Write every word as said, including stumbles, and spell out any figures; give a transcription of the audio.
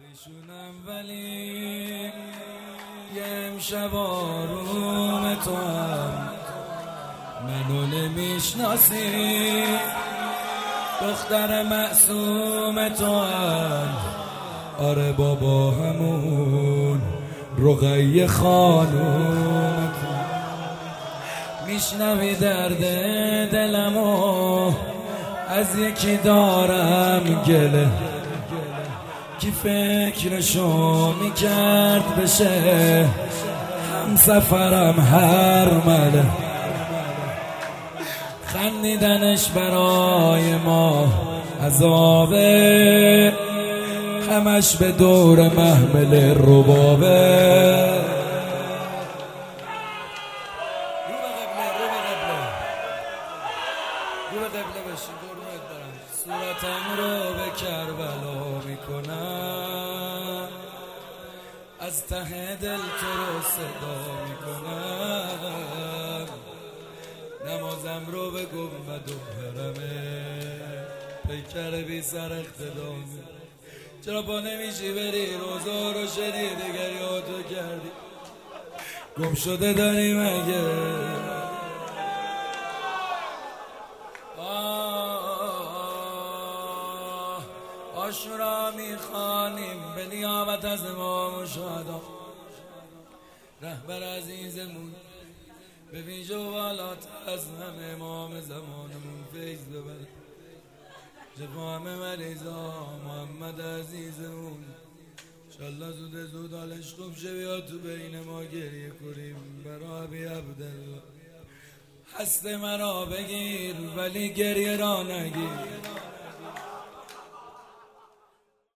نمیشونم ولی یه امشب آروم تو هم منو نمیشناسی، دختر معصوم تو هم. آره بابا همون رقیه خانوم، میشنوی درد دلمو از یکی دارم گله، کی فکرشو میکرد بشه هم سفرم هر مله. خندیدنش برای ما عذابه، همش به دور محمل ربابه. رو به قبله بشین قربونت برم، صورتم رو به کربلا میکنم، از ته دل تو رو صدا میکنم، نمازم رو به گنبد و حرمه پیکر بی سر اقتدام. چرا پا نمیشی بری روزا رو شدی دیگر یادو کردی، گم شده داری مگه؟ عاشورا میخوانیم به نیابت از امام شهدا، رهبر عزیزمون به ویژه و بالاتر از همه امام زمانمون فیض ببره، جوام مریضا محمد عزیزمون انشالله زود زود حالش خوب شه، بیا تو بین ما گریه کنیم برای ابی عبدالله. هست مرا بگیر ولی گریه را نگیر،